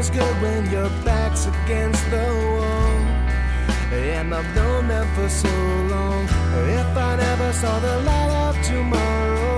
feels good when your back's against the wall. And I've known them for so long. If I never saw the light of tomorrow,